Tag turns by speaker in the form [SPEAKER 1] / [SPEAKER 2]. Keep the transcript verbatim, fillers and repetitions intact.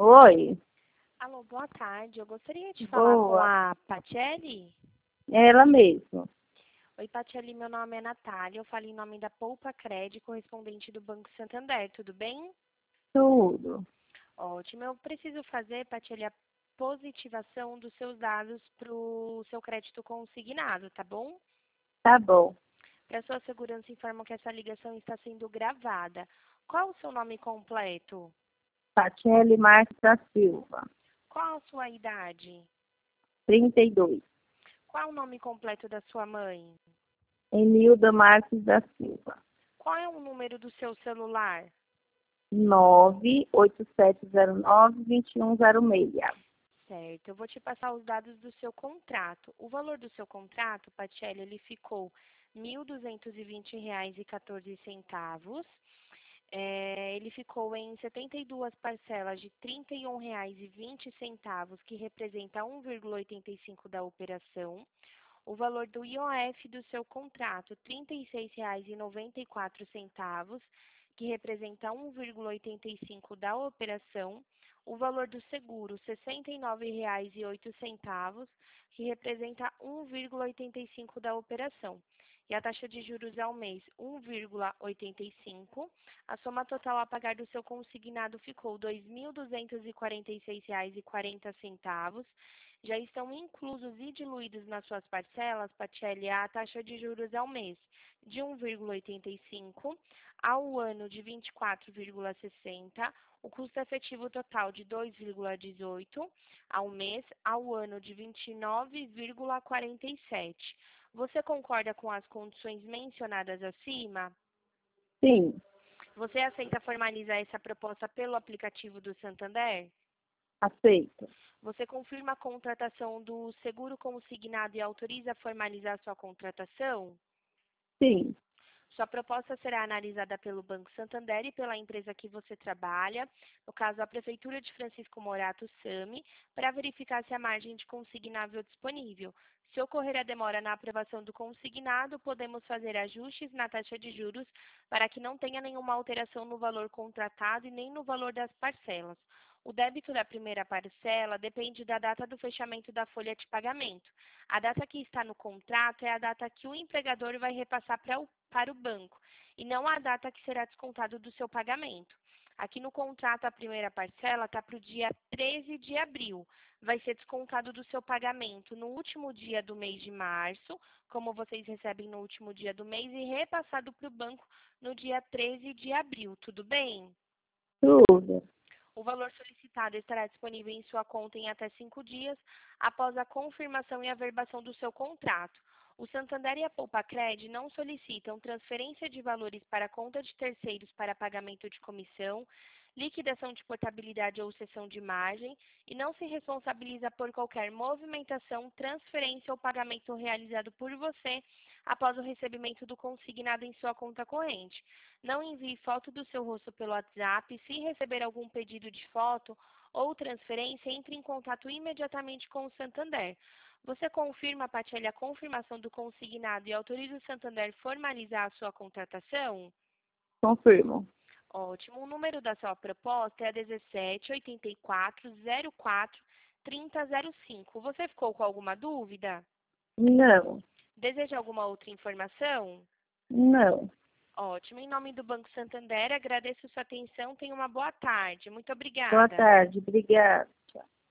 [SPEAKER 1] Oi,
[SPEAKER 2] Alô, boa tarde. Eu gostaria de falar com
[SPEAKER 1] boa.
[SPEAKER 2] a Patiele.
[SPEAKER 1] É ela mesmo.
[SPEAKER 2] Oi, Patiele, meu nome é Natália. Eu falo em nome da Poupa Cred, correspondente do Banco Santander. Tudo bem?
[SPEAKER 1] Tudo.
[SPEAKER 2] Ótimo. Eu preciso fazer, Patiele, a positivação dos seus dados para o seu crédito consignado, tá bom?
[SPEAKER 1] Tá bom.
[SPEAKER 2] Para sua segurança, informo que essa ligação está sendo gravada. Qual o seu nome completo?
[SPEAKER 1] Tatiele Marques da Silva,
[SPEAKER 2] Qual a sua idade?
[SPEAKER 1] trinta e dois.
[SPEAKER 2] Qual o nome completo da sua mãe?
[SPEAKER 1] Enilda Marques da Silva,
[SPEAKER 2] Qual é o número do seu celular?
[SPEAKER 1] nove oito sete zero nove, dois um zero seis.
[SPEAKER 2] Certo, eu vou te passar os dados do seu contrato. O valor do seu contrato, Patielli, ele ficou mil duzentos e vinte reais e quatorze centavos. É, ele ficou em setenta e duas parcelas de trinta e um reais e vinte centavos, que representa um vírgula oitenta e cinco da operação. O valor do I O F do seu contrato, trinta e seis reais e noventa e quatro centavos, que representa um vírgula oitenta e cinco da operação. O valor do seguro, sessenta e nove reais e oito centavos, que representa um vírgula oitenta e cinco da operação. E a taxa de juros ao mês, um vírgula oitenta e cinco. A soma total a pagar do seu consignado ficou dois mil duzentos e quarenta e seis reais e quarenta centavos. Já estão inclusos e diluídos nas suas parcelas, Patielli, a taxa de juros ao mês de um vírgula oitenta e cinco, ao ano de vinte e quatro vírgula sessenta, o custo efetivo total de dois vírgula dezoito, ao mês, ao ano de vinte e nove vírgula quarenta e sete. Você concorda com as condições mencionadas acima?
[SPEAKER 1] Sim,
[SPEAKER 2] Você aceita formalizar essa proposta pelo aplicativo do Santander?
[SPEAKER 1] aceito.
[SPEAKER 2] Você confirma a contratação do seguro consignado e autoriza a formalizar sua contratação?
[SPEAKER 1] Sim,
[SPEAKER 2] Sua proposta será analisada pelo Banco Santander e pela empresa que você trabalha, no caso a Prefeitura de Francisco Morato SAMI, para verificar se a margem de consignável disponível. Se ocorrer a demora na aprovação do consignado, podemos fazer ajustes na taxa de juros para que não tenha nenhuma alteração no valor contratado e nem no valor das parcelas. O débito da primeira parcela depende da data do fechamento da folha de pagamento. A data que está no contrato é a data que o empregador vai repassar para o, para o banco, e não a data que será descontado do seu pagamento. Aqui no contrato, a primeira parcela está para o dia treze de abril. Vai ser descontado do seu pagamento no último dia do mês de março, como vocês recebem no último dia do mês, e repassado para o banco no dia treze de abril. Tudo bem?
[SPEAKER 1] tudo.
[SPEAKER 2] O valor solicitado estará disponível em sua conta em até cinco dias após a confirmação e averbação do seu contrato. O Santander e a Poupacred não solicitam transferência de valores para a conta de terceiros para pagamento de comissão, liquidação de portabilidade ou cessão de margem e não se responsabiliza por qualquer movimentação, transferência ou pagamento realizado por você após o recebimento do consignado em sua conta corrente. Não envie foto do seu rosto pelo WhatsApp. Se receber algum pedido de foto ou transferência, entre em contato imediatamente com o Santander. Você confirma, Patielli, a confirmação do consignado e autoriza o Santander formalizar a sua contratação?
[SPEAKER 1] Confirmo.
[SPEAKER 2] Ótimo. O número da sua proposta é dezessete oitenta e quatro zero quatro trinta zero cinco. Você ficou com alguma dúvida?
[SPEAKER 1] Não,
[SPEAKER 2] Deseja alguma outra informação?
[SPEAKER 1] não.
[SPEAKER 2] Ótimo. Em nome do Banco Santander, agradeço sua atenção. Tenha uma boa tarde. Muito
[SPEAKER 1] Boa
[SPEAKER 2] obrigada.
[SPEAKER 1] tarde, obrigada.